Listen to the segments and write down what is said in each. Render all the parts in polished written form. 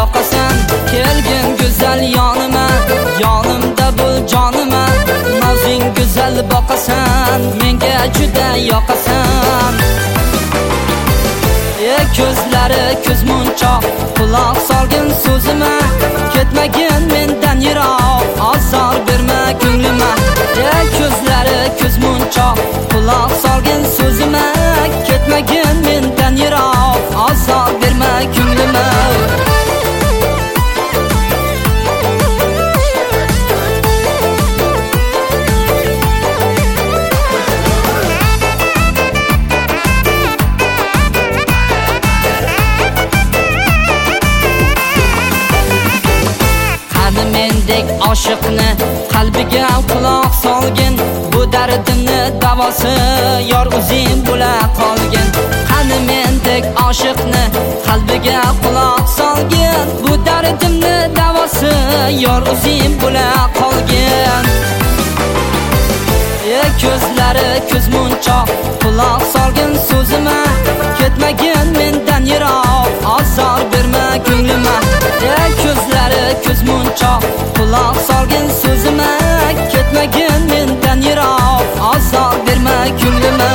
yoqasan. Kelgin go'zal yonima, yonimda bo'l jonima. Nozing go'zal boqasan, menga juda yoqasan. Ko'zlari ko'zmunchoq, quloq solgin so'zima. Ketmagin mendan yiroq, azor berma ko'nglima. Ko'zlari ko'zmunchoq, quloq solgin so'zima. Ketmagin mendan yiroq, azor berma ko'nglima. Mendek oshiqni qalbiga quloq solgin. Bu dardimni davosi yor o'zing bo'la qolgin. Qani mendek oshiqni qalbiga quloq solgin. Bu dardimni davosi yor o'zing bo'la qolgin. Ko'zlari ko'zmunchoq, quloq solgin so'zima. Ketmagin mendan yiroq, azor berma ko'nglima. Ko'zlari ko'zmunchoq, quloq solgin so'zima. Ketmagin mendan yiroq, azor berma ko'nglima.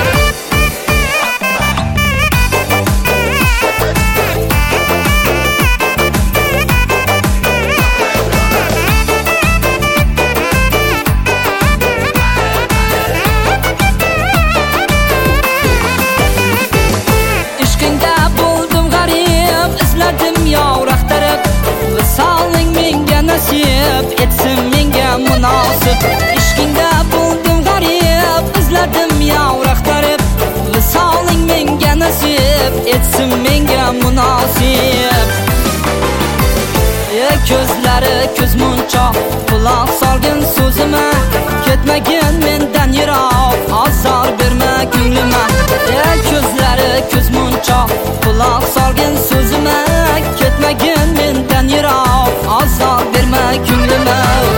Nasib etsin menga munosib. Ishqingda bo'ldim g'arib, izladim yavraq tarib. Visoling menga nasib etsin menga munosib. Ko'zlari ko'zmunchoq, quloq solgin so'zima. Ketmagin mendan yiroq, azor berma ko'nglima. Ko'zlari ko'zmunchoq, quloq solgin so'zima. Ketmagin mendan yiroq, azor berma ko'nglima.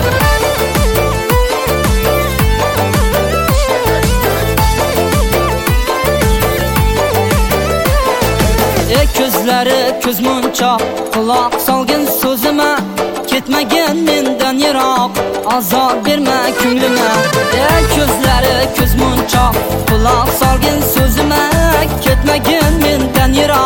Ko'zlari ko'zmunchoq, quloq solgin so'zima. Ketmagin mendan yiroq, azor berma ko'nglima. Ko'zlari ko'zmunchoq, quloq solgin so'zima. Ketmagin mendan yiroq.